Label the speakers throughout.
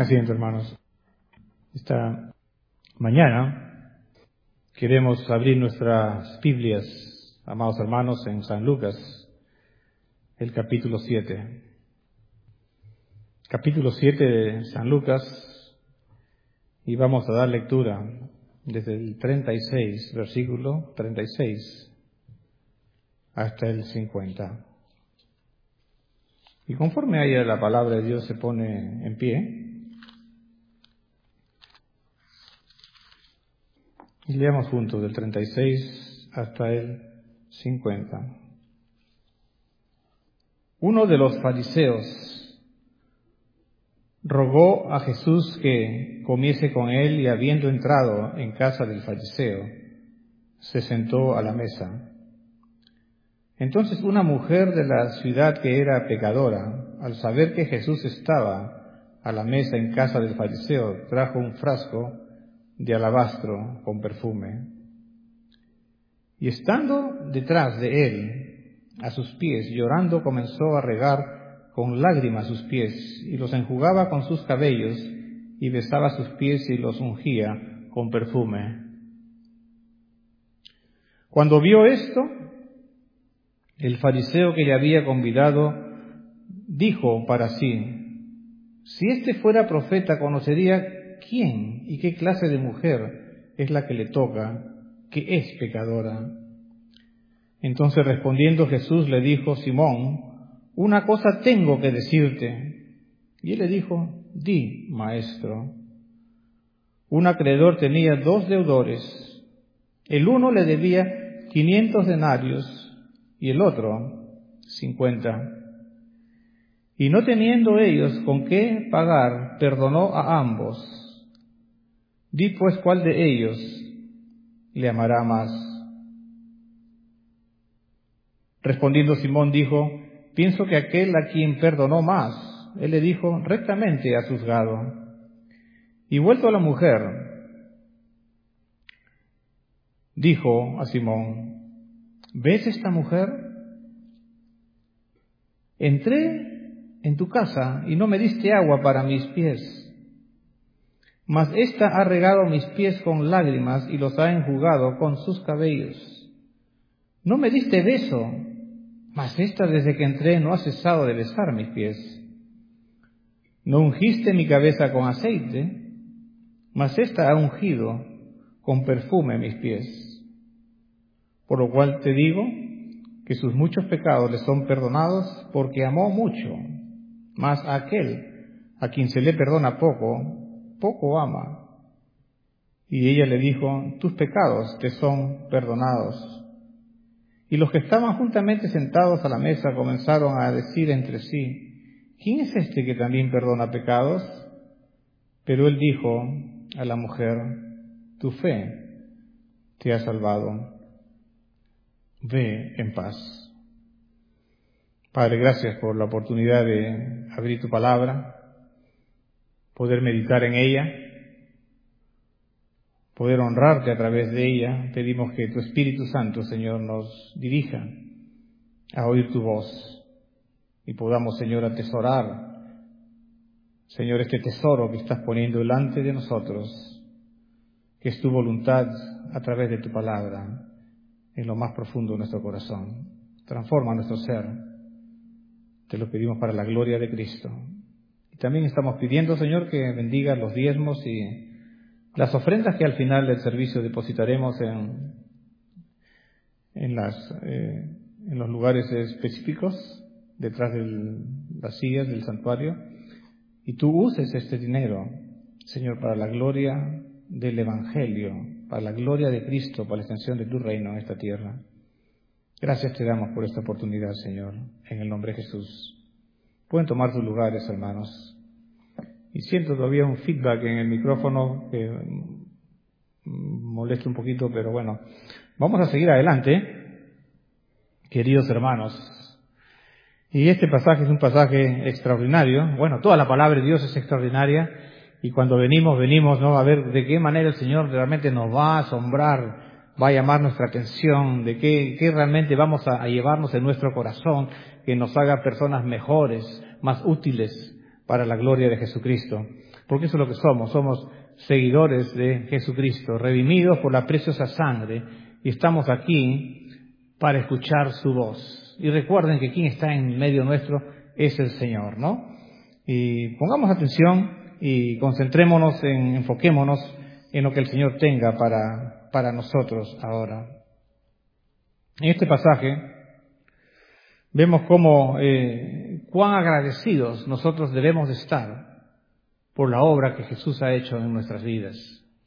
Speaker 1: asiento, hermanos. Esta mañana queremos abrir nuestras Biblias, amados hermanos, en San Lucas, el capítulo 7. Capítulo 7 de San Lucas, y vamos a dar lectura desde el 36, versículo 36, hasta el 50. Y conforme haya la palabra de Dios se pone en pie. Y leamos juntos del 36 hasta el 50. Uno de los fariseos rogó a Jesús que comiese con él, y habiendo entrado en casa del fariseo, se sentó a la mesa. Entonces una mujer de la ciudad, que era pecadora, al saber que Jesús estaba a la mesa en casa del fariseo, trajo un frasco de alabastro con perfume. Y estando detrás de él, a sus pies, llorando, comenzó a regar con lágrimas sus pies, y los enjugaba con sus cabellos, y besaba sus pies y los ungía con perfume. Cuando vio esto, el fariseo que le había convidado dijo para sí: si este fuera profeta, conocería quién y qué clase de mujer es la que le toca, que es pecadora. Entonces, respondiendo Jesús, le dijo: Simón, una cosa tengo que decirte. Y él le dijo: di, maestro. Un acreedor tenía 2 deudores. El uno le debía 500 denarios y el otro 50. Y no teniendo ellos con qué pagar, perdonó a ambos. Di pues, ¿cuál de ellos le amará más? Respondiendo Simón dijo: pienso que aquel a quien perdonó más. Él le dijo: rectamente has juzgado. Y vuelto a la mujer, dijo a Simón: ¿ves esta mujer? Entré en tu casa y no me diste agua para mis pies, mas ésta ha regado mis pies con lágrimas y los ha enjugado con sus cabellos. No me diste beso, mas ésta desde que entré no ha cesado de besar mis pies. No ungiste mi cabeza con aceite, mas ésta ha ungido con perfume mis pies. Por lo cual te digo que sus muchos pecados le son perdonados, porque amó mucho. Mas a aquel a quien se le perdona poco, poco ama. Y ella le dijo: tus pecados te son perdonados. Y los que estaban juntamente sentados a la mesa comenzaron a decir entre sí: ¿quién es este que también perdona pecados? Pero él dijo a la mujer: tu fe te ha salvado. Ve en paz. Padre, gracias por la oportunidad de abrir tu palabra, poder meditar en ella, poder honrarte a través de ella. Pedimos que tu Espíritu Santo, Señor, nos dirija a oír tu voz y podamos, Señor, atesorar, Señor, este tesoro que estás poniendo delante de nosotros, que es tu voluntad a través de tu palabra, en lo más profundo de nuestro corazón. Transforma nuestro ser. Te lo pedimos para la gloria de Cristo. Y también estamos pidiendo, Señor, que bendiga los diezmos y las ofrendas que al final del servicio depositaremos en los lugares específicos, detrás de las sillas del santuario. Y tú uses este dinero, Señor, para la gloria del Evangelio, para la gloria de Cristo, para la extensión de tu reino en esta tierra. Gracias te damos por esta oportunidad, Señor, en el nombre de Jesús. Pueden tomar sus lugares, hermanos. Y siento todavía un feedback en el micrófono que molesta un poquito, pero bueno, vamos a seguir adelante, queridos hermanos. Y este pasaje es un pasaje extraordinario. Bueno, toda la palabra de Dios es extraordinaria. Y cuando venimos, ¿no? A ver de qué manera el Señor realmente nos va a asombrar, va a llamar nuestra atención, de qué realmente vamos a llevarnos en nuestro corazón, que nos haga personas mejores, más útiles para la gloria de Jesucristo. porque eso es lo que somos seguidores de Jesucristo, redimidos por la preciosa sangre, y estamos aquí para escuchar su voz. Y recuerden que quien está en medio nuestro es el Señor, ¿no? Y pongamos atención y enfoquémonos en lo que el Señor tenga para nosotros ahora. En este pasaje vemos cuán agradecidos nosotros debemos de estar por la obra que Jesús ha hecho en nuestras vidas.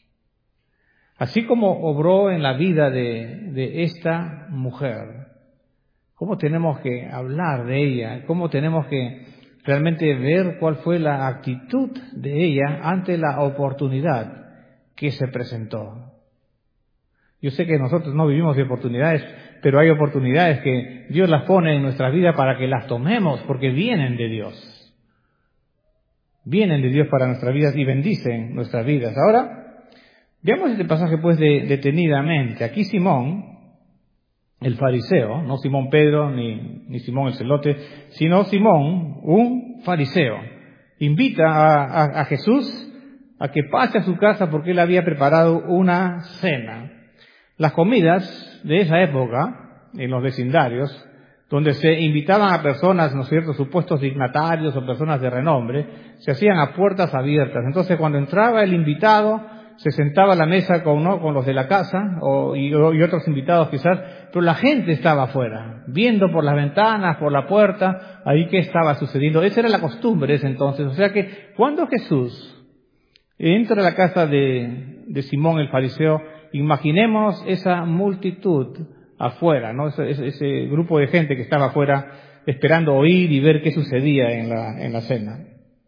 Speaker 1: Así como obró en la vida de esta mujer, cómo tenemos que hablar de ella, cómo tenemos que realmente ver cuál fue la actitud de ella ante la oportunidad que se presentó. Yo sé que nosotros no vivimos de oportunidades, pero hay oportunidades que Dios las pone en nuestra vida para que las tomemos, porque vienen de Dios. Vienen de Dios para nuestras vidas y bendicen nuestras vidas. Ahora, veamos este pasaje pues detenidamente. Aquí Simón, el fariseo, no Simón Pedro ni Simón el celote, sino Simón, un fariseo, invita a Jesús a que pase a su casa porque él había preparado una cena. Las comidas de esa época, en los vecindarios, donde se invitaban a personas, ¿no es cierto?, supuestos dignatarios o personas de renombre, se hacían a puertas abiertas. Entonces, cuando entraba el invitado, se sentaba a la mesa con los de la casa y otros invitados quizás, pero la gente estaba afuera, viendo por las ventanas, por la puerta, ahí qué estaba sucediendo. Esa era la costumbre ese entonces. O sea que cuando Jesús entra a la casa de Simón el fariseo, imaginemos esa multitud afuera, ¿no? Ese grupo de gente que estaba afuera esperando oír y ver qué sucedía en la cena.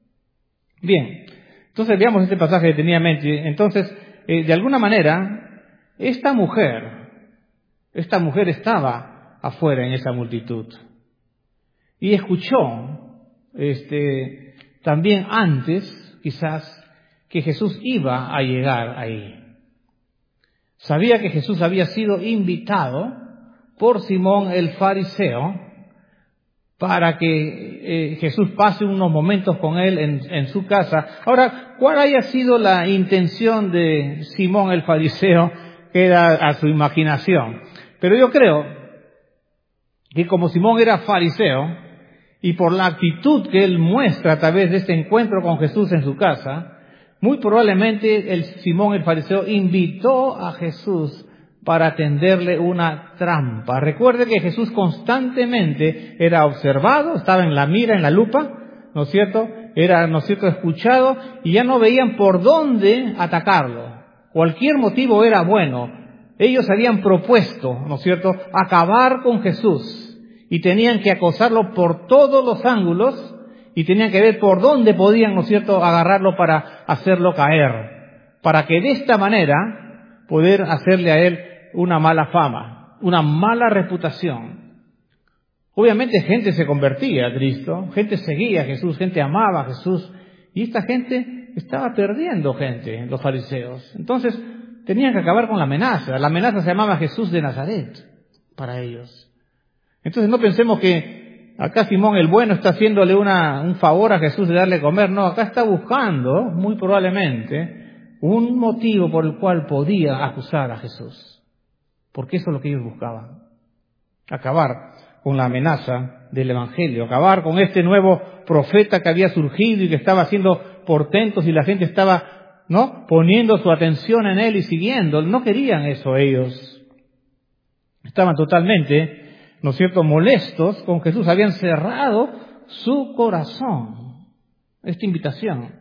Speaker 1: Bien, entonces veamos este pasaje detenidamente. Entonces, de alguna manera, esta mujer estaba afuera en esa multitud y escuchó también antes, quizás, que Jesús iba a llegar ahí. Sabía que Jesús había sido invitado por Simón el fariseo para que Jesús pase unos momentos con él en su casa. Ahora, ¿cuál haya sido la intención de Simón el fariseo? Queda a su imaginación. Pero yo creo que como Simón era fariseo y por la actitud que él muestra a través de este encuentro con Jesús en su casa, muy probablemente Simón el fariseo invitó a Jesús para tenderle una trampa. Recuerde que Jesús constantemente era observado, estaba en la mira, en la lupa, ¿no es cierto? Era, ¿no es cierto?, escuchado y ya no veían por dónde atacarlo. Cualquier motivo era bueno. Ellos habían propuesto, ¿no es cierto?, acabar con Jesús y tenían que acosarlo por todos los ángulos y tenían que ver por dónde podían, ¿no es cierto?, agarrarlo para hacerlo caer, para que de esta manera poder hacerle a él una mala fama, una mala reputación. Obviamente gente se convertía a Cristo, gente seguía a Jesús, gente amaba a Jesús, y esta gente estaba perdiendo gente, los fariseos. Entonces tenían que acabar con la amenaza. La amenaza se llamaba Jesús de Nazaret para ellos. Entonces no pensemos que acá Simón el bueno está haciéndole un favor a Jesús de darle a comer. No, acá está buscando, muy probablemente, un motivo por el cual podía acusar a Jesús. Porque eso es lo que ellos buscaban. Acabar con la amenaza del Evangelio. Acabar con este nuevo profeta que había surgido y que estaba haciendo portentos y la gente estaba, ¿no?, poniendo su atención en él y siguiendo. No querían eso ellos. Estaban totalmente, ¿no es cierto?, molestos con Jesús. Habían cerrado su corazón. Esta invitación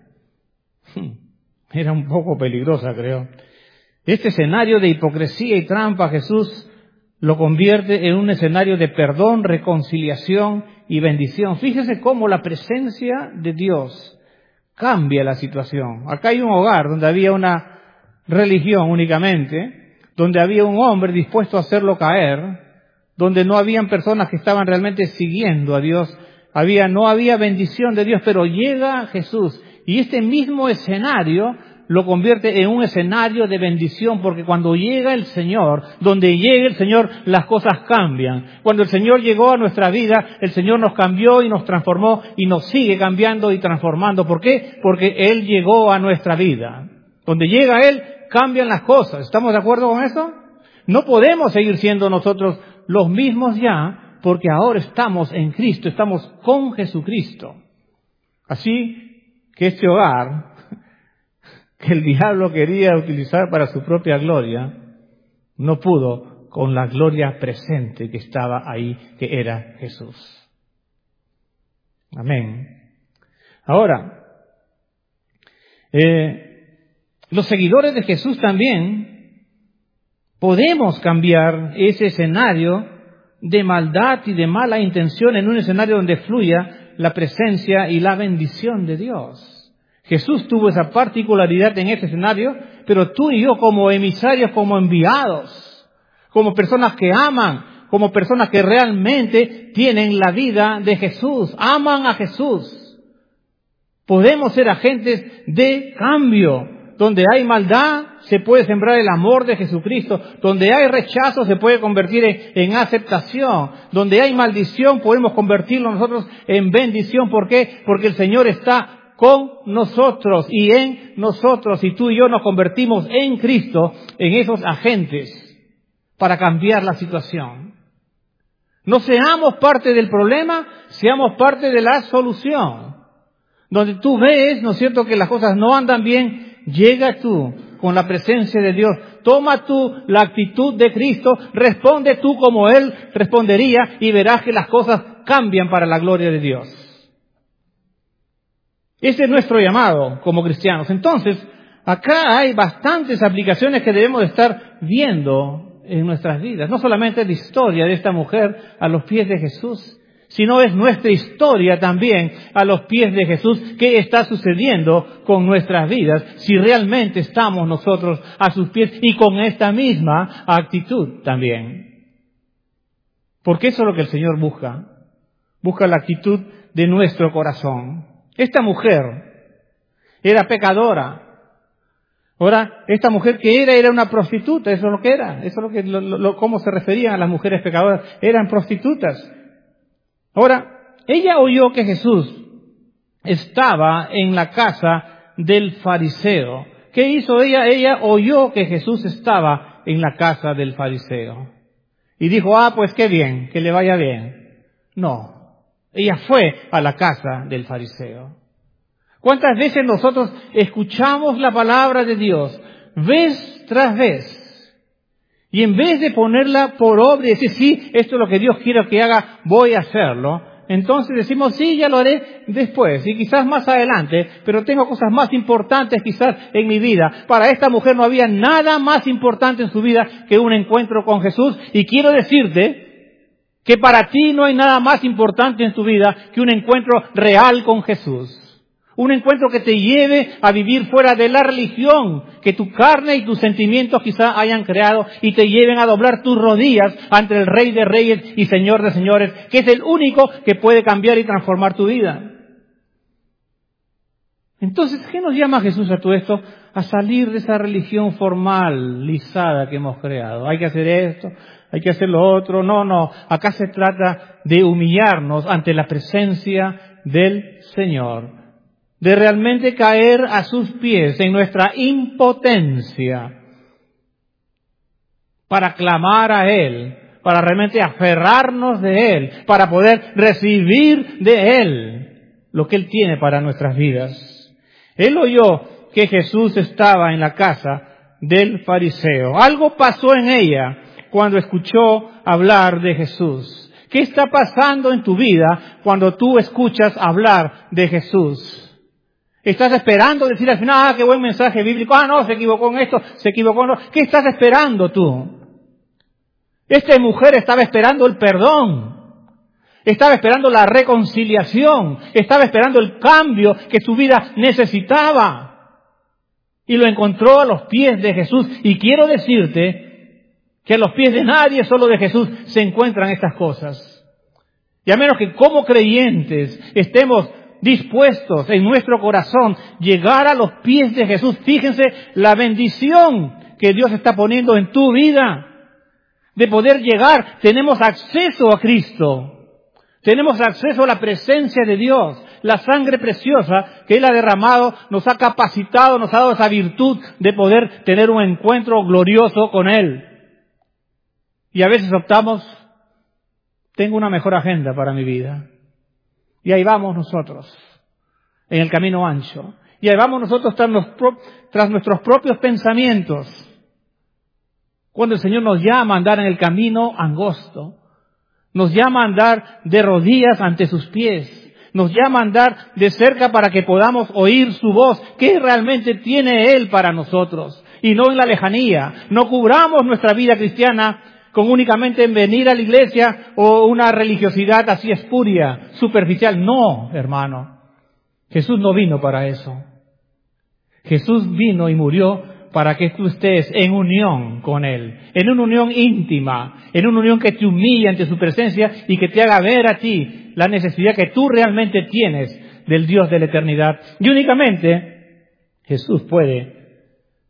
Speaker 1: era un poco peligrosa, creo. Este escenario de hipocresía y trampa Jesús lo convierte en un escenario de perdón, reconciliación y bendición. Fíjese cómo la presencia de Dios cambia la situación. Acá hay un hogar donde había una religión únicamente, donde había un hombre dispuesto a hacerlo caer, donde no habían personas que estaban realmente siguiendo a Dios, no había bendición de Dios, pero llega Jesús y este mismo escenario lo convierte en un escenario de bendición, porque cuando llega el Señor, donde llegue el Señor, las cosas cambian. Cuando el Señor llegó a nuestra vida, el Señor nos cambió y nos transformó y nos sigue cambiando y transformando. ¿Por qué? Porque Él llegó a nuestra vida. Donde llega Él, cambian las cosas. ¿Estamos de acuerdo con eso? No podemos seguir siendo nosotros los mismos ya, porque ahora estamos en Cristo, estamos con Jesucristo. Así que este hogar que el diablo quería utilizar para su propia gloria, no pudo con la gloria presente que estaba ahí, que era Jesús. Amén. Ahora, los seguidores de Jesús también podemos cambiar ese escenario de maldad y de mala intención en un escenario donde fluya la presencia y la bendición de Dios. Jesús tuvo esa particularidad en este escenario, pero tú y yo como emisarios, como enviados, como personas que aman, como personas que realmente tienen la vida de Jesús, aman a Jesús, podemos ser agentes de cambio. Donde hay maldad, se puede sembrar el amor de Jesucristo. Donde hay rechazo, se puede convertir en aceptación. Donde hay maldición, podemos convertirlo nosotros en bendición. ¿Por qué? Porque el Señor está con nosotros y en nosotros. Y tú y yo nos convertimos en Cristo, en esos agentes, para cambiar la situación. No seamos parte del problema, seamos parte de la solución. Donde tú ves, ¿no es cierto?, que las cosas no andan bien, llega tú con la presencia de Dios, toma tú la actitud de Cristo, responde tú como Él respondería y verás que las cosas cambian para la gloria de Dios. Ese es nuestro llamado como cristianos. Entonces, acá hay bastantes aplicaciones que debemos de estar viendo en nuestras vidas. No solamente la historia de esta mujer a los pies de Jesús, sino es nuestra historia también a los pies de Jesús. ¿Qué está sucediendo con nuestras vidas si realmente estamos nosotros a sus pies y con esta misma actitud también? Porque eso es lo que el Señor busca. Busca la actitud de nuestro corazón. Esta mujer era pecadora. Ahora, esta mujer que era una prostituta, eso es lo que era. Eso es lo que cómo se referían a las mujeres pecadoras. Eran prostitutas. Ahora, ella oyó que Jesús estaba en la casa del fariseo. ¿Qué hizo ella? Ella oyó que Jesús estaba en la casa del fariseo. Y dijo, pues qué bien, que le vaya bien. No, ella fue a la casa del fariseo. ¿Cuántas veces nosotros escuchamos la palabra de Dios, vez tras vez? Y en vez de ponerla por obra y decir, sí, esto es lo que Dios quiere que haga, voy a hacerlo, entonces decimos, sí, ya lo haré después, y quizás más adelante, pero tengo cosas más importantes quizás en mi vida. Para esta mujer no había nada más importante en su vida que un encuentro con Jesús, y quiero decirte que para ti no hay nada más importante en tu vida que un encuentro real con Jesús. Un encuentro que te lleve a vivir fuera de la religión que tu carne y tus sentimientos quizá hayan creado y te lleven a doblar tus rodillas ante el Rey de Reyes y Señor de Señores, que es el único que puede cambiar y transformar tu vida. Entonces, ¿qué nos llama Jesús a todo esto? A salir de esa religión formalizada que hemos creado. Hay que hacer esto, hay que hacer lo otro. No. Acá se trata de humillarnos ante la presencia del Señor. De realmente caer a sus pies en nuestra impotencia para clamar a Él, para realmente aferrarnos de Él, para poder recibir de Él lo que Él tiene para nuestras vidas. Él oyó que Jesús estaba en la casa del fariseo. Algo pasó en ella cuando escuchó hablar de Jesús. ¿Qué está pasando en tu vida cuando tú escuchas hablar de Jesús? ¿Estás esperando decir al final, qué buen mensaje bíblico? No, se equivocó en esto, se equivocó en lo... ¿Qué estás esperando tú? Esta mujer estaba esperando el perdón. Estaba esperando la reconciliación. Estaba esperando el cambio que su vida necesitaba. Y lo encontró a los pies de Jesús. Y quiero decirte que a los pies de nadie, solo de Jesús, se encuentran estas cosas. Y a menos que como creyentes estemos dispuestos en nuestro corazón llegar a los pies de Jesús. Fíjense la bendición que Dios está poniendo en tu vida, de poder llegar. Tenemos acceso a Cristo. Tenemos acceso a la presencia de Dios. La sangre preciosa que Él ha derramado nos ha capacitado, nos ha dado esa virtud de poder tener un encuentro glorioso con Él. Y a veces optamos, tengo una mejor agenda para mi vida. Y ahí vamos nosotros, en el camino ancho. Y ahí vamos nosotros tras nuestros propios pensamientos. Cuando el Señor nos llama a andar en el camino angosto, nos llama a andar de rodillas ante sus pies, nos llama a andar de cerca para que podamos oír su voz, qué realmente tiene Él para nosotros, y no en la lejanía. No cubramos nuestra vida cristiana con únicamente en venir a la iglesia o una religiosidad así espuria, superficial. No, hermano, Jesús no vino para eso. Jesús vino y murió para que tú estés en unión con Él, en una unión íntima, en una unión que te humilla ante su presencia y que te haga ver a ti la necesidad que tú realmente tienes del Dios de la eternidad. Y únicamente Jesús puede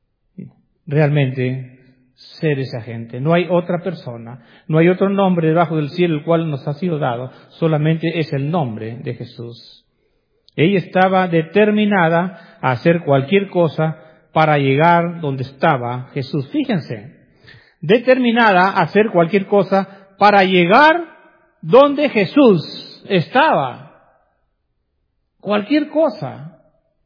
Speaker 1: realmente ser esa gente. No hay otra persona, no hay otro nombre debajo del cielo el cual nos ha sido dado, solamente es el nombre de Jesús. Ella estaba determinada a hacer cualquier cosa para llegar donde estaba Jesús. Fíjense, determinada a hacer cualquier cosa para llegar donde Jesús estaba. Cualquier cosa.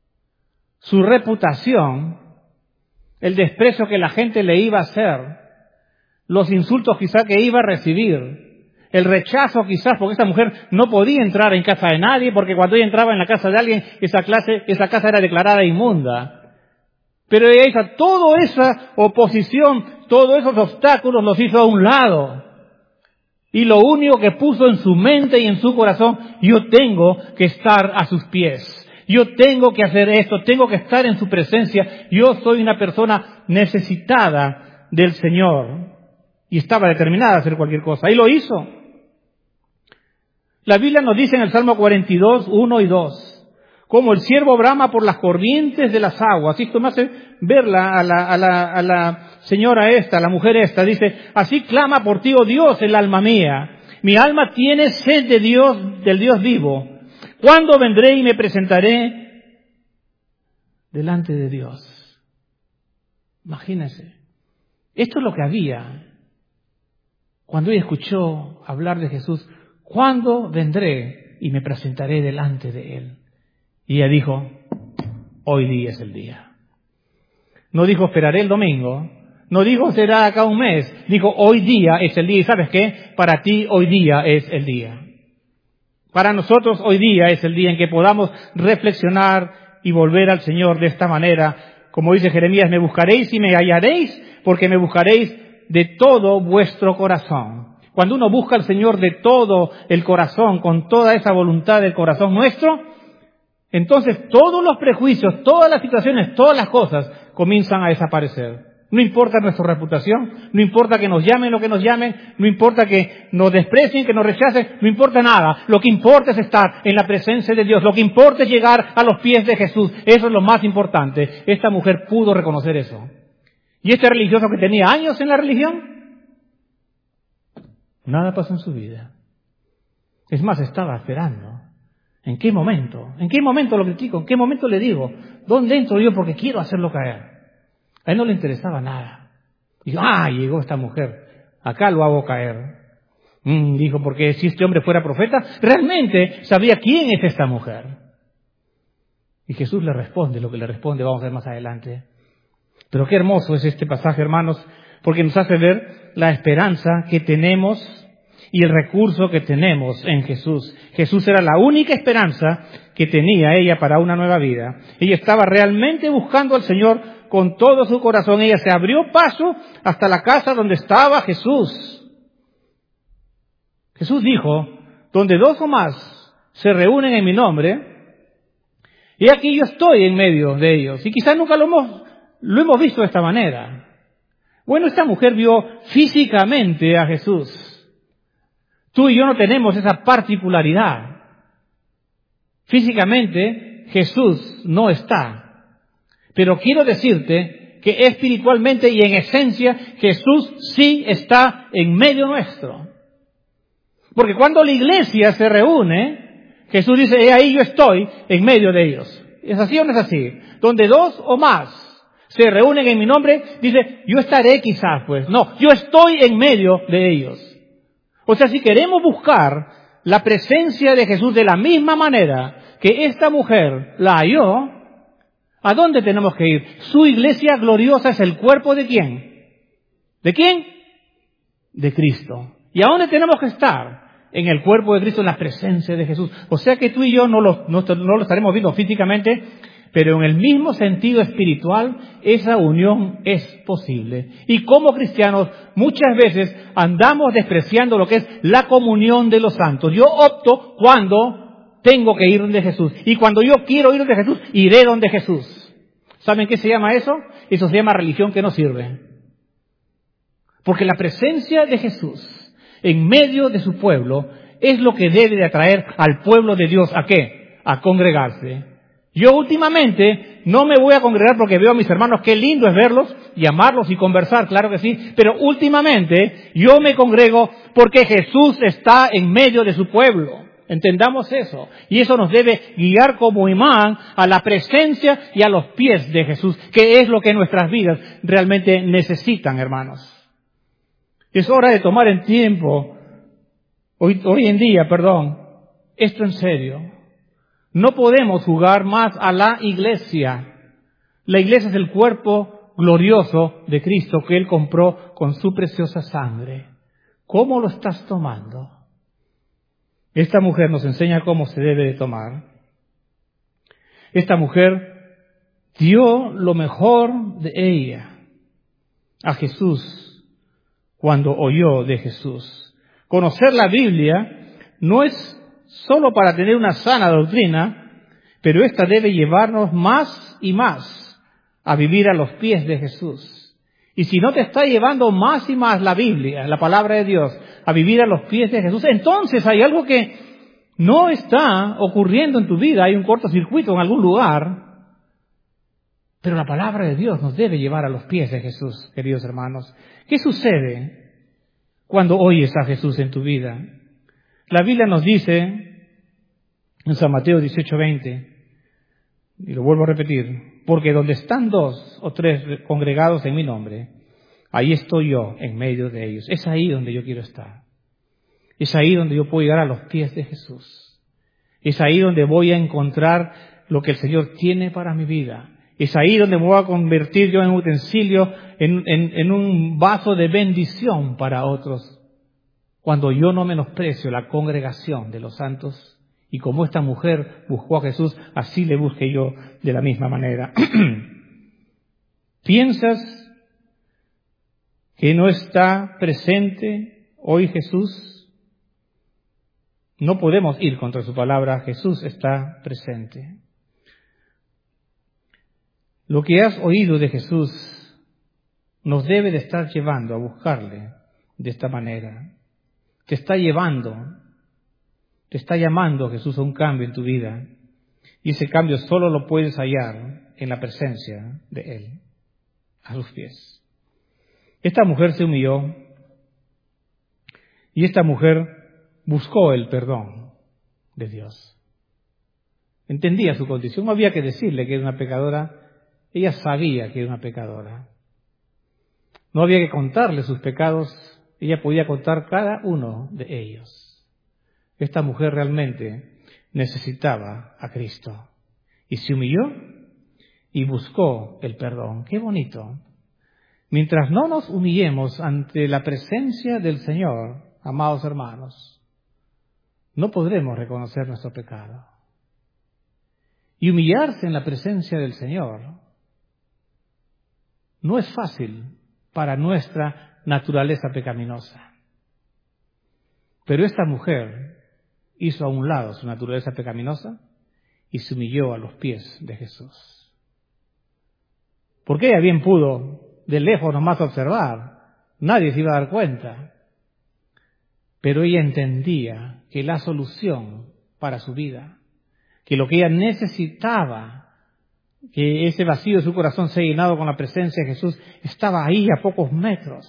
Speaker 1: Su reputación, el desprecio que la gente le iba a hacer, los insultos quizás que iba a recibir, el rechazo quizás, porque esa mujer no podía entrar en casa de nadie, porque cuando ella entraba en la casa de alguien, esa casa era declarada inmunda. Pero ella hizo toda esa oposición, todos esos obstáculos los hizo a un lado. Y lo único que puso en su mente y en su corazón, yo tengo que estar a sus pies. Yo tengo que hacer esto, tengo que estar en su presencia. Yo soy una persona necesitada del Señor. Y estaba determinada a hacer cualquier cosa. Y lo hizo. La Biblia nos dice en el Salmo 42, 1 y 2. Como el ciervo brama por las corrientes de las aguas. Esto me hace verla a la señora esta, a la mujer esta. Dice, así clama por ti, oh Dios, el alma mía. Mi alma tiene sed de Dios, del Dios vivo. ¿Cuándo vendré y me presentaré delante de Dios? Imagínense. Esto es lo que había cuando ella escuchó hablar de Jesús. ¿Cuándo vendré y me presentaré delante de Él? Y ella dijo, hoy día es el día. No dijo, esperaré el domingo. No dijo, será acá un mes. Dijo, hoy día es el día. ¿Y sabes qué? Para ti, hoy día es el día. Para nosotros, hoy día es el día en que podamos reflexionar y volver al Señor de esta manera. Como dice Jeremías, me buscaréis y me hallaréis, porque me buscaréis de todo vuestro corazón. Cuando uno busca al Señor de todo el corazón, con toda esa voluntad del corazón nuestro, entonces todos los prejuicios, todas las situaciones, todas las cosas comienzan a desaparecer. No importa nuestra reputación, no importa que nos llamen lo que nos llamen, no importa que nos desprecien, que nos rechacen, no importa nada. Lo que importa es estar en la presencia de Dios, lo que importa es llegar a los pies de Jesús. Eso es lo más importante. Esta mujer pudo reconocer eso. Y este religioso que tenía años en la religión, nada pasó en su vida. Es más, estaba esperando. ¿En qué momento? ¿En qué momento lo critico? ¿En qué momento le digo? ¿Dónde entro yo? Porque quiero hacerlo caer. A él no le interesaba nada. Dijo, llegó esta mujer. Acá lo hago caer. Dijo, porque si este hombre fuera profeta, realmente sabía quién es esta mujer. Y Jesús le responde lo que le responde, vamos a ver más adelante. Pero qué hermoso es este pasaje, hermanos, porque nos hace ver la esperanza que tenemos y el recurso que tenemos en Jesús. Jesús era la única esperanza que tenía ella para una nueva vida. Ella estaba realmente buscando al Señor con todo su corazón. Ella se abrió paso hasta la casa donde estaba Jesús. Jesús dijo, donde dos o más se reúnen en mi nombre, y aquí yo estoy en medio de ellos. Y quizás nunca lo hemos visto de esta manera. Bueno, esta mujer vio físicamente a Jesús. Tú y yo no tenemos esa particularidad. Físicamente Jesús no está, pero quiero decirte que espiritualmente y en esencia Jesús sí está en medio nuestro. Porque cuando la iglesia se reúne, Jesús dice, he ahí yo estoy en medio de ellos. ¿Es así o no es así? Donde dos o más se reúnen en mi nombre, dice, yo estaré quizás, pues. No, yo estoy en medio de ellos. O sea, si queremos buscar la presencia de Jesús de la misma manera que esta mujer la halló, ¿a dónde tenemos que ir? Su iglesia gloriosa es el cuerpo ¿de quién? ¿De quién? De Cristo. ¿Y a dónde tenemos que estar? En el cuerpo de Cristo, en la presencia de Jesús. O sea que tú y yo no lo estaremos viendo físicamente, pero en el mismo sentido espiritual, esa unión es posible. Y como cristianos, muchas veces andamos despreciando lo que es la comunión de los santos. Yo opto cuando tengo que ir donde Jesús. Y cuando yo quiero ir donde Jesús, iré donde Jesús. ¿Saben qué se llama eso? Eso se llama religión que no sirve. Porque la presencia de Jesús en medio de su pueblo es lo que debe de atraer al pueblo de Dios. ¿A qué? A congregarse. Yo últimamente no me voy a congregar porque veo a mis hermanos, qué lindo es verlos y amarlos y conversar, claro que sí, pero últimamente yo me congrego porque Jesús está en medio de su pueblo. Entendamos eso. Y eso nos debe guiar como imán a la presencia y a los pies de Jesús, que es lo que nuestras vidas realmente necesitan, hermanos. Es hora de tomar en tiempo, hoy en día, esto en serio. No podemos jugar más a la iglesia. La iglesia es el cuerpo glorioso de Cristo que Él compró con su preciosa sangre. ¿Cómo lo estás tomando? Esta mujer nos enseña cómo se debe de tomar. Esta mujer dio lo mejor de ella a Jesús cuando oyó de Jesús. Conocer la Biblia no es solo para tener una sana doctrina, pero esta debe llevarnos más y más a vivir a los pies de Jesús. Y si no te está llevando más y más la Biblia, la palabra de Dios, a vivir a los pies de Jesús, entonces hay algo que no está ocurriendo en tu vida, hay un cortocircuito en algún lugar. Pero la palabra de Dios nos debe llevar a los pies de Jesús, queridos hermanos. ¿Qué sucede cuando oyes a Jesús en tu vida? La Biblia nos dice en San Mateo 18:20, y lo vuelvo a repetir, porque donde están dos o tres congregados en mi nombre, ahí estoy yo en medio de ellos. Es ahí donde yo quiero estar. Es ahí donde yo puedo llegar a los pies de Jesús. Es ahí donde voy a encontrar lo que el Señor tiene para mi vida. Es ahí donde me voy a convertir yo en un utensilio, en un vaso de bendición para otros. Cuando yo no menosprecio la congregación de los santos, y como esta mujer buscó a Jesús, así le busqué yo de la misma manera. ¿Piensas que no está presente hoy Jesús? No podemos ir contra su palabra, Jesús está presente. Lo que has oído de Jesús nos debe de estar llevando a buscarle de esta manera. Te está llamando Jesús a un cambio en tu vida. Y ese cambio solo lo puedes hallar en la presencia de Él, a sus pies. Esta mujer se humilló y esta mujer buscó el perdón de Dios. Entendía su condición, no había que decirle que era una pecadora. Ella sabía que era una pecadora. No había que contarle sus pecados, ella podía contar cada uno de ellos. Esta mujer realmente necesitaba a Cristo. Y se humilló y buscó el perdón. ¡Qué bonito! Mientras no nos humillemos ante la presencia del Señor, amados hermanos, no podremos reconocer nuestro pecado. Y humillarse en la presencia del Señor no es fácil para nuestra naturaleza pecaminosa. Pero esta mujer hizo a un lado su naturaleza pecaminosa y se humilló a los pies de Jesús. Porque ella bien pudo de lejos nomás observar, nadie se iba a dar cuenta. Pero ella entendía que la solución para su vida, que lo que ella necesitaba, que ese vacío de su corazón sea llenado con la presencia de Jesús, estaba ahí a pocos metros.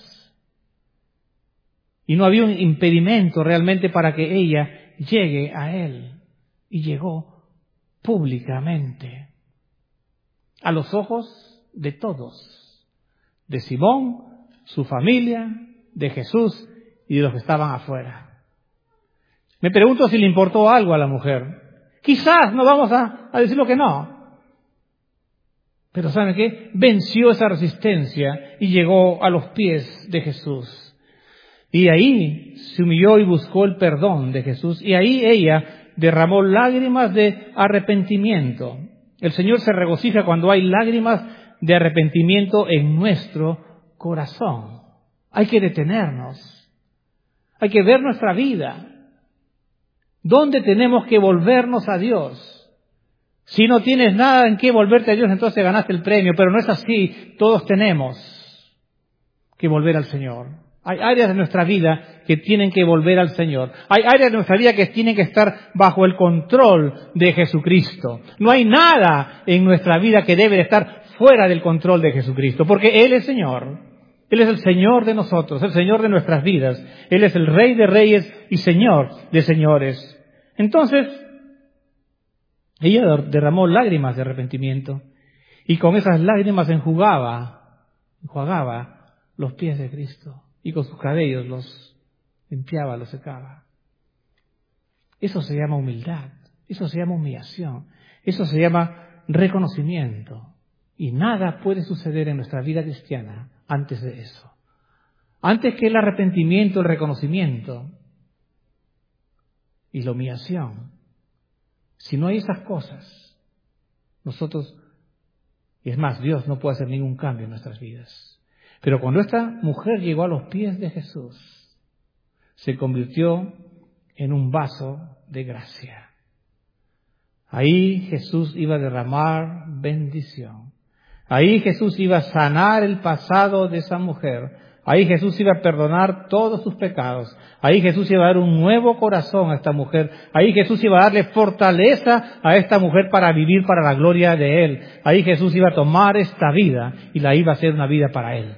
Speaker 1: Y no había un impedimento realmente para que ella llegue a Él. Y llegó públicamente, a los ojos de todos, de Simón, su familia, de Jesús y de los que estaban afuera. Me pregunto si le importó algo a la mujer. Quizás no vamos a decirlo que no. Pero ¿saben qué? Venció esa resistencia y llegó a los pies de Jesús. Y ahí se humilló y buscó el perdón de Jesús. Y ahí ella derramó lágrimas de arrepentimiento. El Señor se regocija cuando hay lágrimas de arrepentimiento en nuestro corazón. Hay que detenernos. Hay que ver nuestra vida. ¿Dónde tenemos que volvernos a Dios? Si no tienes nada en qué volverte a Dios, entonces ganaste el premio. Pero no es así. Todos tenemos que volver al Señor. Hay áreas de nuestra vida que tienen que volver al Señor. Hay áreas de nuestra vida que tienen que estar bajo el control de Jesucristo. No hay nada en nuestra vida que debe de estar fuera del control de Jesucristo, porque Él es Señor. Él es el Señor de nosotros, el Señor de nuestras vidas. Él es el Rey de Reyes y Señor de Señores. Entonces, ella derramó lágrimas de arrepentimiento y con esas lágrimas enjuagaba los pies de Cristo. Y con sus cabellos los limpiaba, los secaba. Eso se llama humildad. Eso se llama humillación. Eso se llama reconocimiento. Y nada puede suceder en nuestra vida cristiana antes de eso. Antes que el arrepentimiento, el reconocimiento y la humillación. Si no hay esas cosas, nosotros, y es más, Dios no puede hacer ningún cambio en nuestras vidas. Pero cuando esta mujer llegó a los pies de Jesús, se convirtió en un vaso de gracia. Ahí Jesús iba a derramar bendición. Ahí Jesús iba a sanar el pasado de esa mujer. Ahí Jesús iba a perdonar todos sus pecados. Ahí Jesús iba a dar un nuevo corazón a esta mujer. Ahí Jesús iba a darle fortaleza a esta mujer para vivir para la gloria de Él. Ahí Jesús iba a tomar esta vida y la iba a hacer una vida para Él.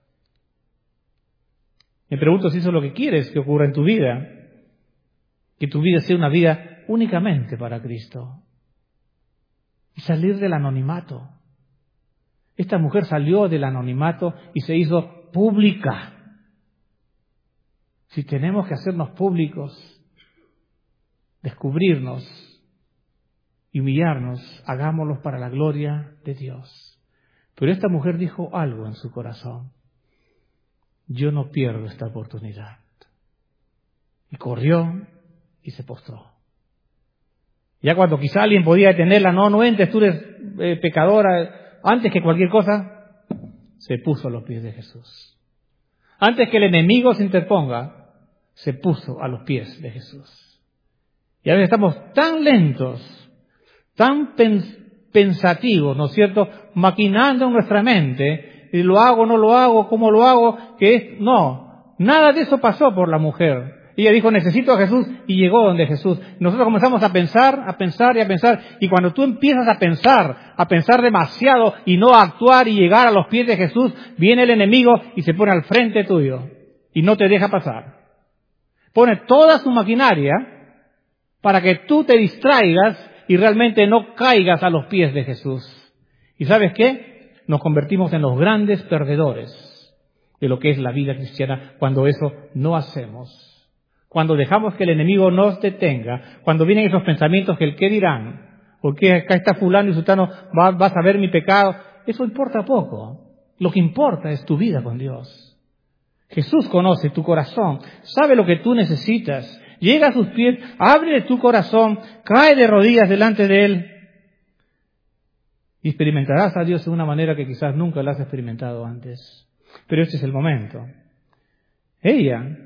Speaker 1: Me pregunto si eso es lo que quieres que ocurra en tu vida. Que tu vida sea una vida únicamente para Cristo. Y salir del anonimato. Esta mujer salió del anonimato y se hizo pública. Si tenemos que hacernos públicos, descubrirnos y humillarnos, hagámoslo para la gloria de Dios. Pero esta mujer dijo algo en su corazón. Yo no pierdo esta oportunidad. Y corrió y se postró. Ya cuando quizá alguien podía detenerla, no entres, tú eres pecadora, antes que cualquier cosa, se puso a los pies de Jesús. Antes que el enemigo se interponga, se puso a los pies de Jesús. Y a veces estamos tan lentos, tan pensativos, ¿no es cierto?, maquinando en nuestra mente, y lo hago, no lo hago, cómo lo hago, nada de eso pasó por la mujer. Ella dijo, necesito a Jesús, y llegó donde Jesús. Nosotros comenzamos a pensar, y cuando tú empiezas a pensar demasiado, y no a actuar y llegar a los pies de Jesús, viene el enemigo y se pone al frente tuyo, y no te deja pasar. Pone toda su maquinaria para que tú te distraigas y realmente no caigas a los pies de Jesús. ¿Y sabes qué? Nos convertimos en los grandes perdedores de lo que es la vida cristiana cuando eso no hacemos. Cuando dejamos que el enemigo nos detenga, cuando vienen esos pensamientos que el qué dirán, porque acá está fulano y sultano, vas a ver mi pecado, eso importa poco. Lo que importa es tu vida con Dios. Jesús conoce tu corazón, sabe lo que tú necesitas, llega a sus pies, abre tu corazón, cae de rodillas delante de Él y experimentarás a Dios de una manera que quizás nunca lo has experimentado antes. Pero este es el momento. Ella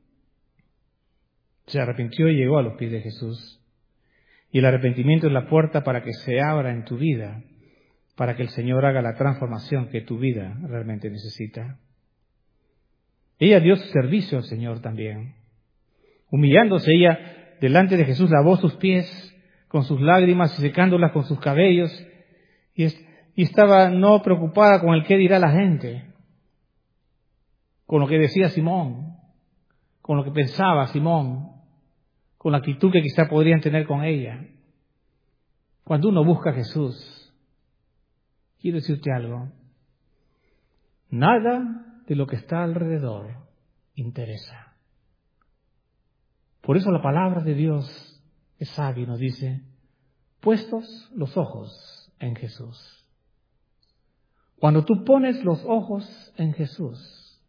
Speaker 1: se arrepintió y llegó a los pies de Jesús. Y el arrepentimiento es la puerta para que se abra en tu vida, para que el Señor haga la transformación que tu vida realmente necesita. Ella dio su servicio al Señor también. Humillándose ella delante de Jesús, lavó sus pies con sus lágrimas y secándolas con sus cabellos, y estaba no preocupada con el qué dirá la gente, con lo que decía Simón, con lo que pensaba Simón, con la actitud que quizá podrían tener con ella. Cuando uno busca a Jesús, quiero decirte algo, nada de lo que está alrededor interesa. Por eso la palabra de Dios es sabia y nos dice, puestos los ojos en Jesús. Cuando tú pones los ojos en Jesús,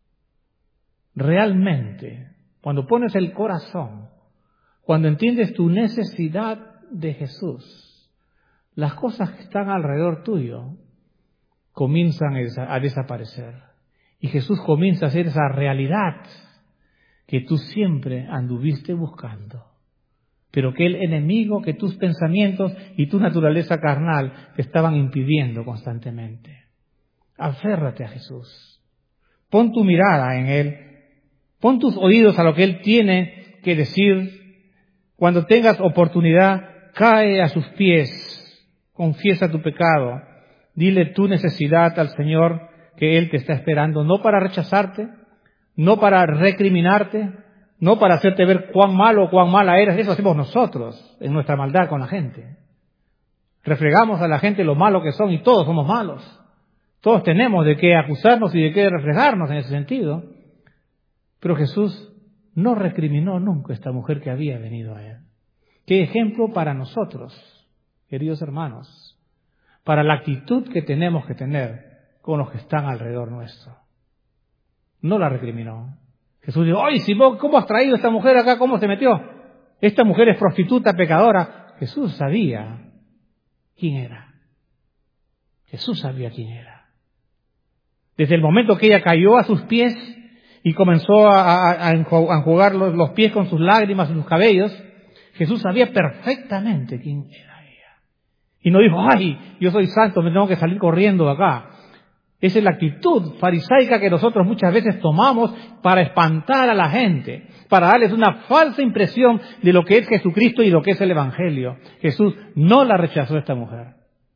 Speaker 1: realmente, cuando pones el corazón, cuando entiendes tu necesidad de Jesús, las cosas que están alrededor tuyo comienzan a desaparecer. Y Jesús comienza a ser esa realidad que tú siempre anduviste buscando, pero que el enemigo, que tus pensamientos y tu naturaleza carnal te estaban impidiendo constantemente. Aférrate a Jesús. Pon tu mirada en Él. Pon tus oídos a lo que Él tiene que decir. Cuando tengas oportunidad, cae a sus pies. Confiesa tu pecado. Dile tu necesidad al Señor, que Él te está esperando, no para rechazarte, no para recriminarte, no para hacerte ver cuán malo o cuán mala eres. Eso hacemos nosotros en nuestra maldad con la gente. Refregamos a la gente lo malo que son y todos somos malos. Todos tenemos de qué acusarnos y de qué reflejarnos en ese sentido. Pero Jesús no recriminó nunca a esta mujer que había venido a Él. Qué ejemplo para nosotros, queridos hermanos, para la actitud que tenemos que tener con los que están alrededor nuestro. No la recriminó. Jesús dijo, ¡ay, Simón, cómo has traído a esta mujer acá! ¿Cómo se metió? Esta mujer es prostituta, pecadora. Jesús sabía quién era. Jesús sabía quién era. Desde el momento que ella cayó a sus pies y comenzó a enjugar los pies con sus lágrimas y sus cabellos, Jesús sabía perfectamente quién era ella. Y no dijo, ¡ay, yo soy santo, me tengo que salir corriendo de acá! Esa es la actitud farisaica que nosotros muchas veces tomamos para espantar a la gente, para darles una falsa impresión de lo que es Jesucristo y lo que es el Evangelio. Jesús no la rechazó a esta mujer.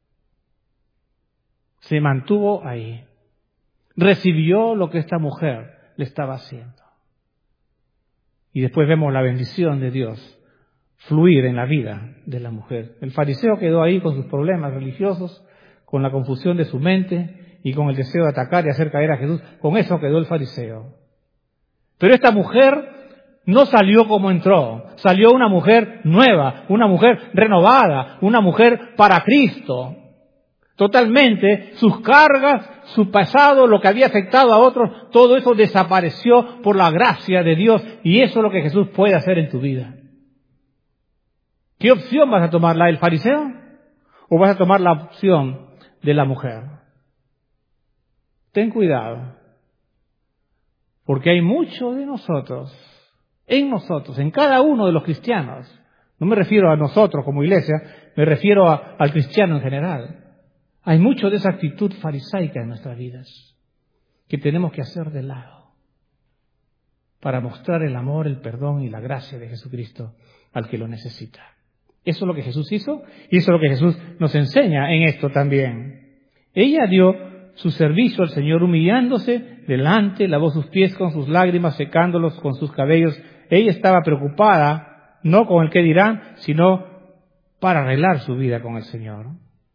Speaker 1: Se mantuvo ahí. Recibió lo que esta mujer le estaba haciendo. Y después vemos la bendición de Dios fluir en la vida de la mujer. El fariseo quedó ahí con sus problemas religiosos, con la confusión de su mente y con el deseo de atacar y hacer caer a Jesús. Con eso quedó el fariseo. Pero esta mujer no salió como entró. Salió una mujer nueva, una mujer renovada, una mujer para Cristo. Totalmente, sus cargas, su pasado, lo que había afectado a otros, todo eso desapareció por la gracia de Dios. Y eso es lo que Jesús puede hacer en tu vida. ¿Qué opción vas a tomar? ¿La del fariseo? ¿O vas a tomar la opción de la mujer? Ten cuidado, porque hay muchos de nosotros, en cada uno de los cristianos. No me refiero a nosotros como iglesia, me refiero al cristiano en general. Hay mucho de esa actitud farisaica en nuestras vidas que tenemos que hacer de lado para mostrar el amor, el perdón y la gracia de Jesucristo al que lo necesita. Eso es lo que Jesús hizo y eso es lo que Jesús nos enseña en esto también. Ella dio su servicio al Señor humillándose delante, lavó sus pies con sus lágrimas, secándolos con sus cabellos. Ella estaba preocupada no con el qué dirán, sino para arreglar su vida con el Señor.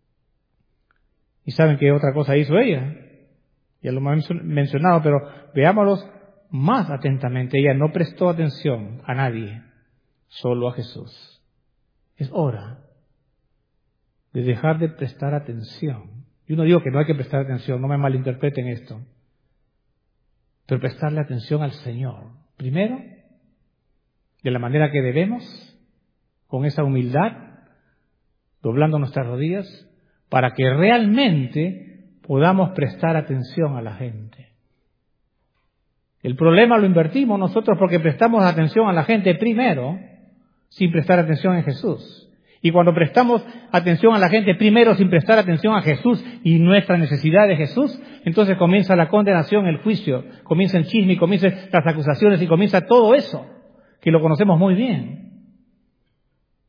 Speaker 1: ¿Y saben qué otra cosa hizo ella? Ya lo hemos mencionado, pero veámoslos más atentamente. Ella no prestó atención a nadie, solo a Jesús. Es hora de dejar de prestar atención. Yo no digo que no hay que prestar atención, no me malinterpreten esto. Pero prestarle atención al Señor. Primero, de la manera que debemos, con esa humildad, doblando nuestras rodillas, para que realmente podamos prestar atención a la gente. El problema lo invertimos nosotros porque prestamos atención a la gente primero, sin prestar atención en Jesús. Y cuando prestamos atención a la gente primero sin prestar atención a Jesús y nuestra necesidad de Jesús, entonces comienza la condenación, el juicio, comienza el chisme, comienzan las acusaciones y comienza todo eso, que lo conocemos muy bien.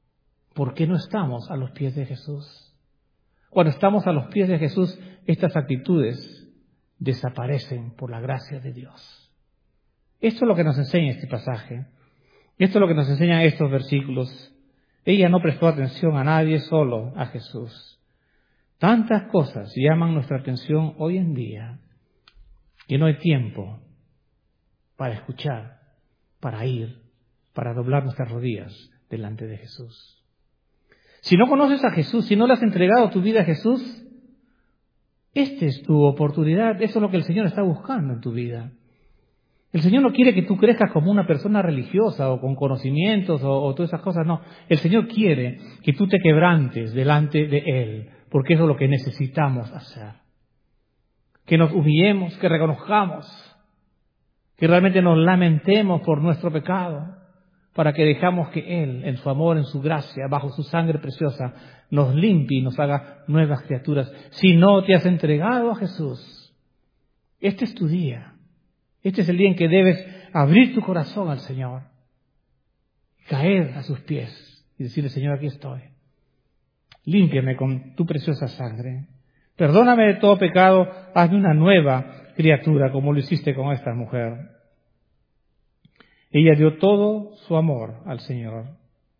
Speaker 1: ¿Por qué no estamos a los pies de Jesús? Cuando estamos a los pies de Jesús, estas actitudes desaparecen por la gracia de Dios. Esto es lo que nos enseña este pasaje. Esto es lo que nos enseñan estos versículos. Ella no prestó atención a nadie, solo a Jesús. Tantas cosas llaman nuestra atención hoy en día que no hay tiempo para escuchar, para ir, para doblar nuestras rodillas delante de Jesús. Si no conoces a Jesús, si no le has entregado tu vida a Jesús, esta es tu oportunidad. Eso es lo que el Señor está buscando en tu vida. El Señor no quiere que tú crezcas como una persona religiosa o con conocimientos o todas esas cosas, no. El Señor quiere que tú te quebrantes delante de Él, porque eso es lo que necesitamos hacer. Que nos humillemos, que reconozcamos, que realmente nos lamentemos por nuestro pecado, para que dejamos que Él, en su amor, en su gracia, bajo su sangre preciosa, nos limpie y nos haga nuevas criaturas. Si no te has entregado a Jesús, este es tu día. Este es el día en que debes abrir tu corazón al Señor, caer a sus pies y decirle: Señor, aquí estoy. Límpiame con tu preciosa sangre. Perdóname de todo pecado. Hazme una nueva criatura, como lo hiciste con esta mujer. Ella dio todo su amor al Señor.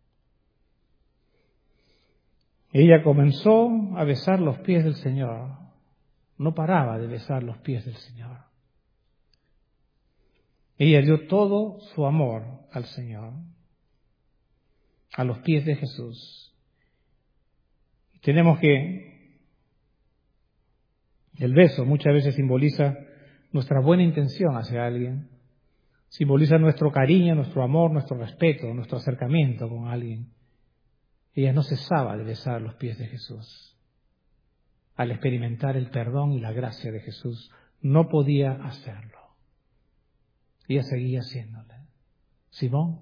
Speaker 1: Ella comenzó a besar los pies del Señor. No paraba de besar los pies del Señor. Ella dio todo su amor al Señor, a los pies de Jesús. Tenemos que, el beso muchas veces simboliza nuestra buena intención hacia alguien, simboliza nuestro cariño, nuestro amor, nuestro respeto, nuestro acercamiento con alguien. Ella no cesaba de besar los pies de Jesús. Al experimentar el perdón y la gracia de Jesús, no podía hacerlo. Ella seguía haciéndole. Simón,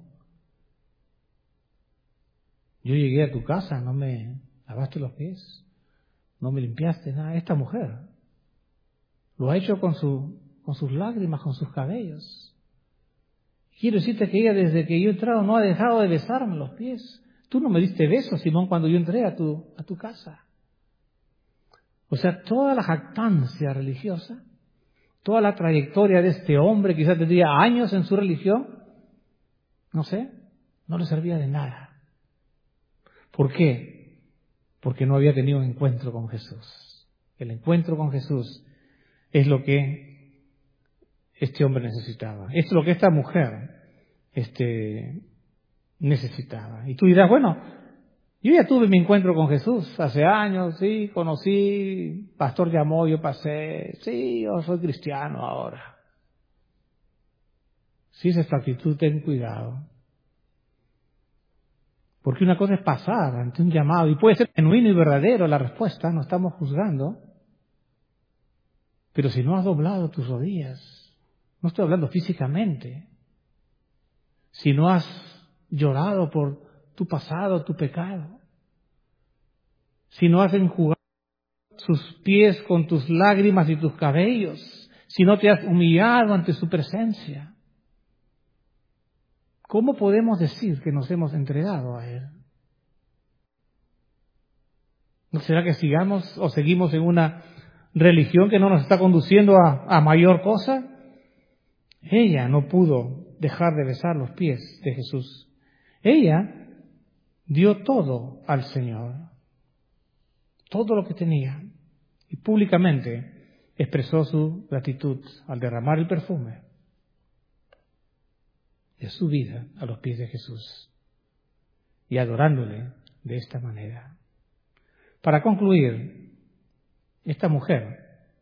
Speaker 1: yo llegué a tu casa, no me lavaste los pies, no me limpiaste nada. Esta mujer lo ha hecho con sus lágrimas, con sus cabellos. Quiero decirte que ella, desde que yo he entrado, no ha dejado de besarme los pies. Tú no me diste besos, Simón, cuando yo entré a tu casa. O sea, toda la jactancia religiosa, toda la trayectoria de este hombre, quizás tendría años en su religión, no sé, no le servía de nada. ¿Por qué? Porque no había tenido un encuentro con Jesús. El encuentro con Jesús es lo que este hombre necesitaba. Esto es lo que esta mujer necesitaba. Y tú dirás: bueno, yo ya tuve mi encuentro con Jesús hace años, sí, conocí, pastor llamó, yo pasé, sí, yo soy cristiano ahora. Si es esta actitud, ten cuidado. Porque una cosa es pasar ante un llamado, y puede ser genuino y verdadero la respuesta, no estamos juzgando. Pero si no has doblado tus rodillas, no estoy hablando físicamente, si no has llorado por tu pasado, tu pecado, si no has enjugado sus pies con tus lágrimas y tus cabellos, si no te has humillado ante su presencia, ¿cómo podemos decir que nos hemos entregado a Él? ¿No será que sigamos o seguimos en una religión que no nos está conduciendo a mayor cosa? Ella no pudo dejar de besar los pies de Jesús. Ella dio todo al Señor, todo lo que tenía, y públicamente expresó su gratitud al derramar el perfume de su vida a los pies de Jesús y adorándole de esta manera. Para concluir, esta mujer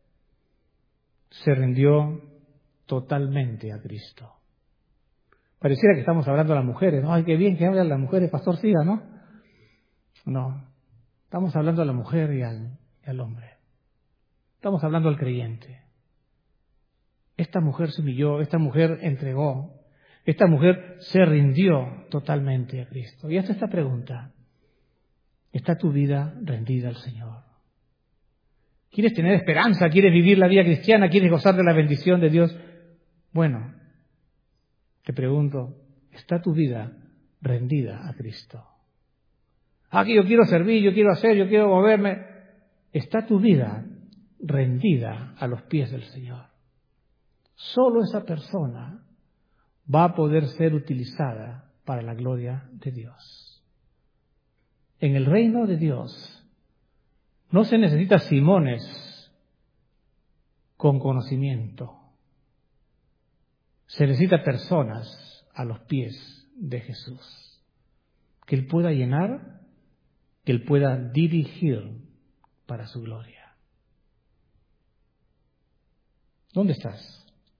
Speaker 1: se rindió totalmente a Cristo. Pareciera que estamos hablando a las mujeres, ¿no? Ay, qué bien que hablan las mujeres, pastor, siga, ¿no? No, estamos hablando a la mujer y al hombre. Estamos hablando al creyente. Esta mujer se humilló, esta mujer entregó, esta mujer se rindió totalmente a Cristo. Y hasta esta pregunta: ¿está tu vida rendida al Señor? ¿Quieres tener esperanza? ¿Quieres vivir la vida cristiana? ¿Quieres gozar de la bendición de Dios? Bueno, te pregunto, ¿está tu vida rendida a Cristo? Aquí yo quiero servir, yo quiero hacer, yo quiero moverme. Está tu vida rendida a los pies del Señor. Solo esa persona va a poder ser utilizada para la gloria de Dios. En el reino de Dios no se necesita Simones con conocimiento. Se necesita personas a los pies de Jesús, que Él pueda llenar, que Él pueda dirigir para su gloria. ¿Dónde estás?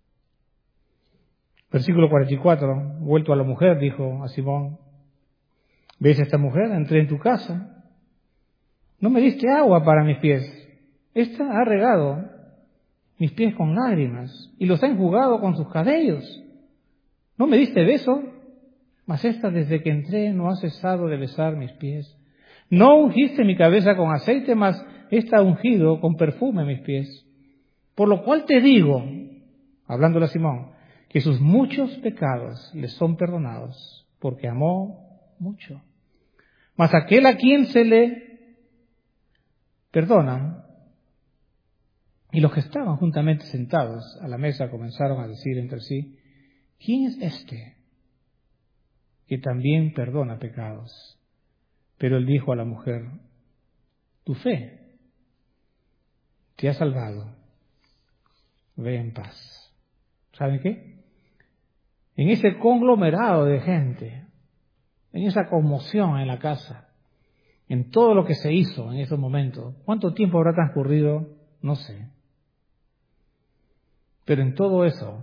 Speaker 1: Versículo 44, vuelto a la mujer, dijo a Simón, ¿ves a esta mujer? Entré en tu casa, no me diste agua para mis pies. Esta ha regado mis pies con lágrimas y los ha enjugado con sus cabellos. ¿No me diste beso? Mas esta desde que entré no ha cesado de besar mis pies. No ungiste mi cabeza con aceite, mas esta ha ungido con perfume mis pies. Por lo cual te digo, hablándole a Simón, que sus muchos pecados le son perdonados, porque amó mucho. Mas aquel a quien se le perdona, y los que estaban juntamente sentados a la mesa comenzaron a decir entre sí, ¿quién es este que también perdona pecados? Pero él dijo a la mujer, tu fe te ha salvado, ve en paz. ¿Saben qué? En ese conglomerado de gente, en esa conmoción en la casa, en todo lo que se hizo en esos momentos, ¿cuánto tiempo habrá transcurrido? No sé. Pero en todo eso,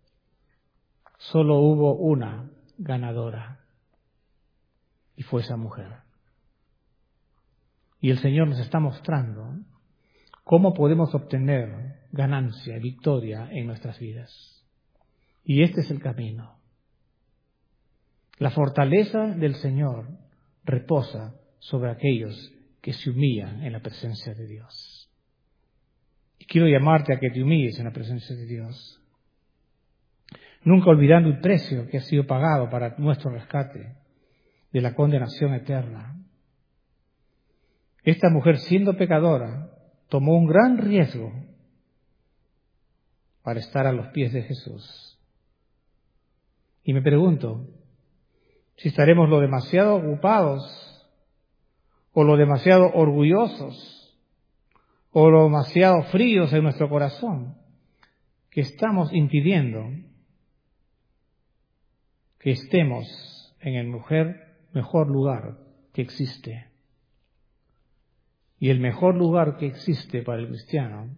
Speaker 1: solo hubo una ganadora, y fue esa mujer. Y el Señor nos está mostrando cómo podemos obtener ganancia y victoria en nuestras vidas. Y este es el camino. La fortaleza del Señor reposa sobre aquellos que se humillan en la presencia de Dios. Y quiero llamarte a que te humilles en la presencia de Dios, nunca olvidando el precio que ha sido pagado para nuestro rescate de la condenación eterna. Esta mujer, siendo pecadora, tomó un gran riesgo para estar a los pies de Jesús. Y me pregunto si estaremos lo demasiado ocupados, o lo demasiado orgullosos, o lo demasiado fríos en nuestro corazón, que estamos impidiendo que estemos en el mejor lugar que existe. Y el mejor lugar que existe para el cristiano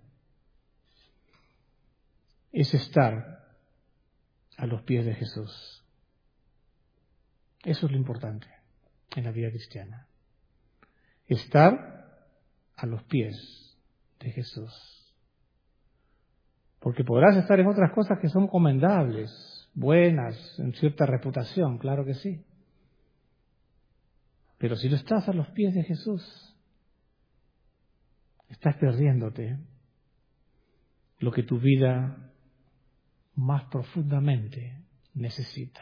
Speaker 1: es estar a los pies de Jesús. Eso es lo importante en la vida cristiana. Estar a los pies de Jesús. Porque podrás estar en otras cosas que son comendables, buenas, en cierta reputación, claro que sí. Pero si no estás a los pies de Jesús, estás perdiéndote lo que tu vida más profundamente necesita.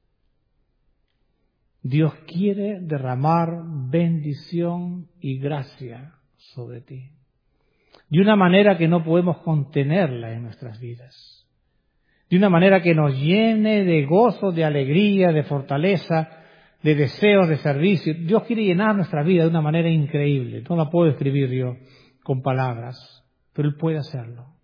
Speaker 1: Dios quiere derramar bendición y gracia sobre ti, de una manera que no podemos contenerla en nuestras vidas, de una manera que nos llene de gozo, de alegría, de fortaleza, de deseos de servicio. Dios quiere llenar nuestra vida de una manera increíble. No la puedo escribir yo con palabras, pero Él puede hacerlo.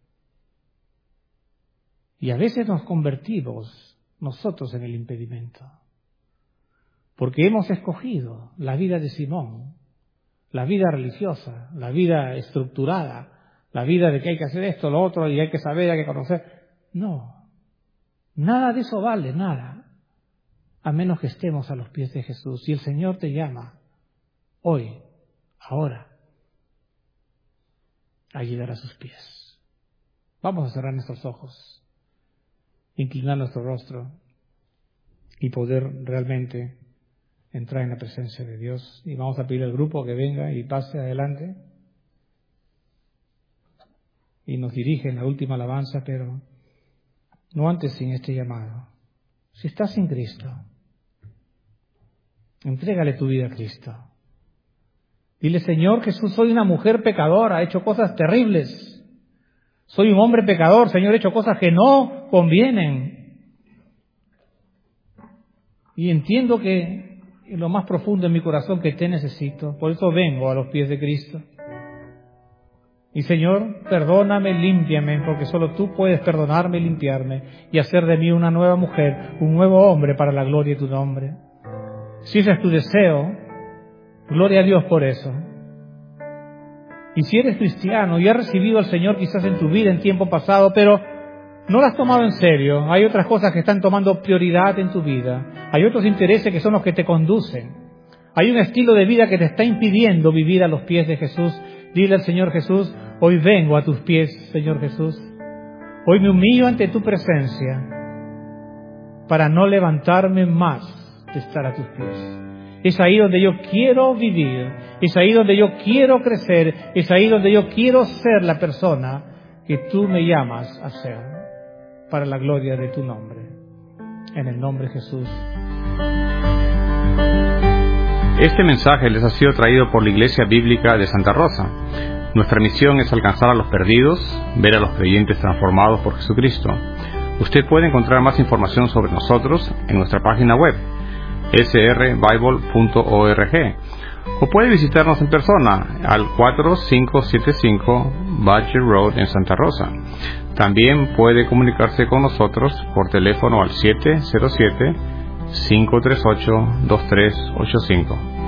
Speaker 1: Y a veces nos convertimos nosotros en el impedimento, porque hemos escogido la vida de Simón, la vida religiosa, la vida estructurada, la vida de que hay que hacer esto, lo otro, y hay que saber, hay que conocer. No, nada de eso vale, nada, a menos que estemos a los pies de Jesús. Y el Señor te llama hoy, ahora, a llegar a sus pies. Vamos a cerrar nuestros ojos, inclinar nuestro rostro y poder realmente entrar en la presencia de Dios. Y vamos a pedir al grupo que venga y pase adelante y nos dirige en la última alabanza, pero no antes sin este llamado. Si estás sin Cristo, entrégale tu vida a Cristo. Dile, Señor Jesús, soy una mujer pecadora, he hecho cosas terribles. Soy un hombre pecador, Señor, he hecho cosas que no convienen. Y entiendo que en lo más profundo de mi corazón que te necesito. Por eso vengo a los pies de Cristo. Y Señor, perdóname, límpiame, porque solo tú puedes perdonarme y limpiarme y hacer de mí una nueva mujer, un nuevo hombre para la gloria de tu nombre. Si ese es tu deseo, gloria a Dios por eso. Y si eres cristiano y has recibido al Señor quizás en tu vida en tiempo pasado, pero no lo has tomado en serio, hay otras cosas que están tomando prioridad en tu vida, hay otros intereses que son los que te conducen, hay un estilo de vida que te está impidiendo vivir a los pies de Jesús. Dile al Señor Jesús, hoy vengo a tus pies, Señor Jesús. Hoy me humillo ante tu presencia para no levantarme más de estar a tus pies. Es ahí donde yo quiero vivir, es ahí donde yo quiero crecer, es ahí donde yo quiero ser la persona que tú me llamas a ser, para la gloria de tu nombre. En el nombre de Jesús.
Speaker 2: Este mensaje les ha sido traído por la Iglesia Bíblica de Santa Rosa. Nuestra misión es alcanzar a los perdidos, ver a los creyentes transformados por Jesucristo. Usted puede encontrar más información sobre nosotros en nuestra página web, srbible.org, o puede visitarnos en persona al 4575 Badger Road en Santa Rosa. También puede comunicarse con nosotros por teléfono al 707-538-2385.